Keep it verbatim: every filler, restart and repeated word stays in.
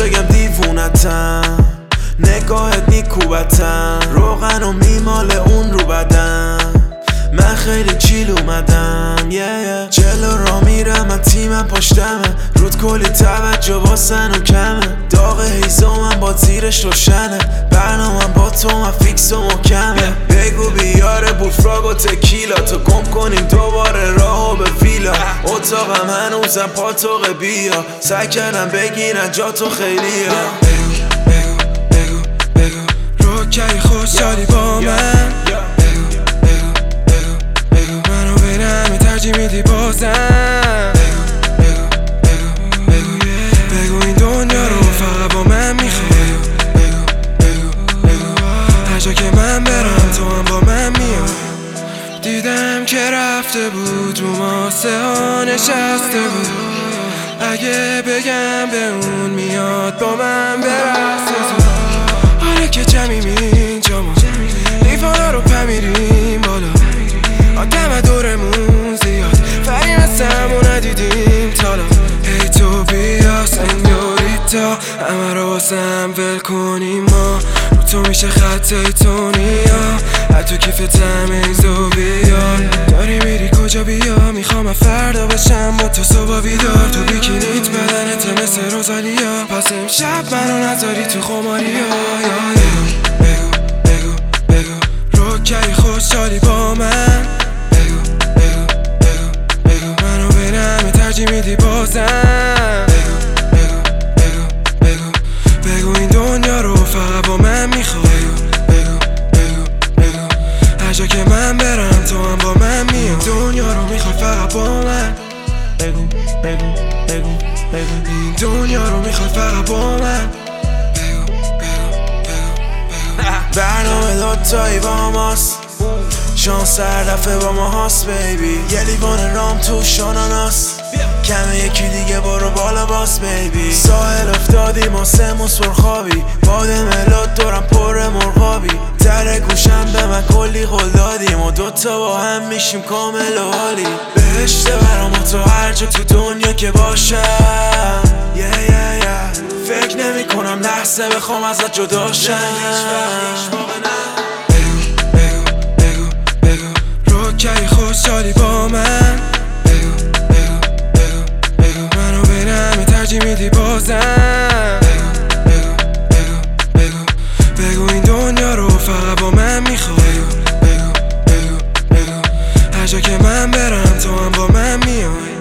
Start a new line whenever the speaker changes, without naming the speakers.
بگم دیوونتم، نگاهت نیکوبتم، روغن و میمال اون رو بدم. من خیلی چیل اومدم yeah, yeah. جلو را میرم من تیمم پشتمه، رود کلی توجه واسن و کمه. داغ هیزمم با زیرش روشنه، برنامم با تو من فیکس و محکمه. بگو بیاره بوفراگ و تکیلا، تو گم کنیم دوباره راهو به ویلا. اتاقم هنوزم پاتوق بیا، سعی کردم بگیرن جا تو خیلیه.
بگو بگو بگو بگو روکی خوشحالی با من. ترجیح میدی بازم. بگو بگو بگو بگو این دنیا رو فقط با من میخوای. بگو بگو بگو هر جا که من برم تو هم با من میای. دیدم که رفته بود رو ماسه ها نشسته بود، اگه بگم به اون میاد با من برسه. آره که جمعیم اینجا ما لیفانا رو پمیریم بالا، آدم دورمون زیاد فریم از همون ندیدیم تالا. هی تو بیا سنیوریتا، همه رو واسم ول کنیم ما. رو تو میشه خط ایتونیا، حتی کیف تمیزو بیار. داری میری کجا بیا، میخوام فردا بشم با تو صبح بیدار. تو بیکینیت بدنت مثل روزالیا، پس امشب منو نذاری تو خماریا. بگو بگو بگو بگو روکی خوشحالی با من. ترجیح میدی بازم. بگو بگو بگو بگو بگو این دنیا رو فقط با من میخوای. بگو بگو بگو هر جا که من برم تو هم با من میای. دنیا رو میخوای فقط با من.
بگو بگو بگو بگو
این دنیا رو میخوای فقط با من. بگو بگو بگو بگو
برنامه دوتایی با ماست، شانس هر دفعه با ما هاست بیبی. یه لیوان رام تو شاناناس، کمه یکی دیگه برو بالا باس بیبی. ساحل افتادیم و سمون سرخابی، باد ملات دورم پر مرغابی. در گوشم به من کلی قول دادیم و دوتا با هم میشیم کامل و حالی. بهشته برام تو هر جا تو دنیا که باشم yeah, yeah, yeah. فکر نمی کنم لحظه بخوام ازت جدا شم.
روکی خوشحالی با من. بگو بگو بگو بگو منو بینم ترجیح میدی بازم. بگو بگو بگو بگو بگو این دنیا رو فقط با من میخوای. بگو بگو بگو بگو هر جا که من برم تو هم با من میای.